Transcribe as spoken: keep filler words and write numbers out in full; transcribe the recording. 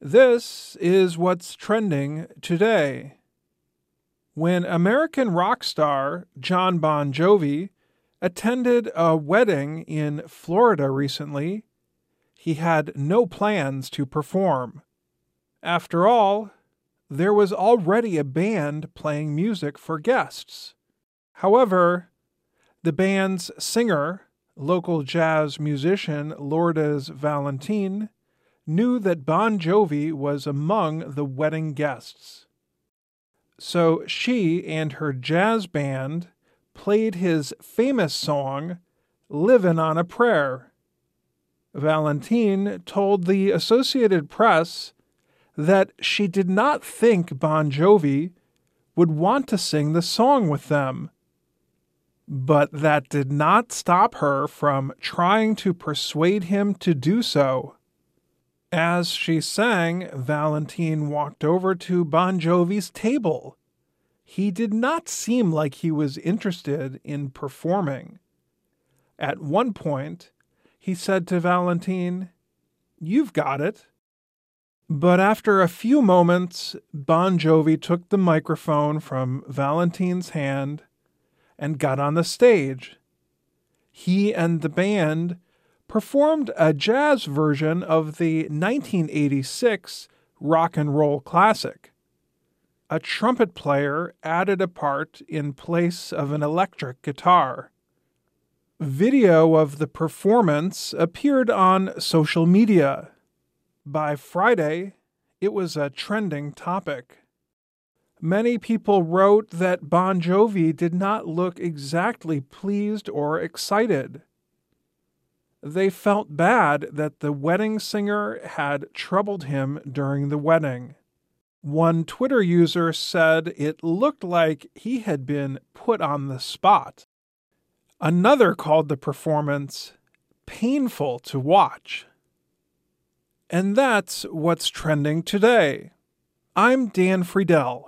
This is what's trending today. When American rock star Jon Bon Jovi attended a wedding in Florida recently, he had no plans to perform. After all, there was already a band playing music for guests. However, the band's singer, local jazz musician Lourdes Valentin, knew that Bon Jovi was among the wedding guests. So she and her jazz band played his famous song, Livin' on a Prayer. Valentin told the Associated Press that she did not think Bon Jovi would want to sing the song with them. But that did not stop her from trying to persuade him to do so. As she sang, Valentin walked over to Bon Jovi's table. He did not seem like he was interested in performing. At one point, he said to Valentin, "You've got it." But after a few moments, Bon Jovi took the microphone from Valentin's hand and got on the stage. He and the band performed a jazz version of the nineteen eighty-six rock and roll classic. A trumpet player added a part in place of an electric guitar. Video of the performance appeared on social media. By Friday, it was a trending topic. Many people wrote that Bon Jovi did not look exactly pleased or excited. They felt bad that the wedding singer had troubled him during the wedding. One Twitter user said it looked like he had been put on the spot. Another called the performance painful to watch. And that's what's trending today. I'm Dan Friedel.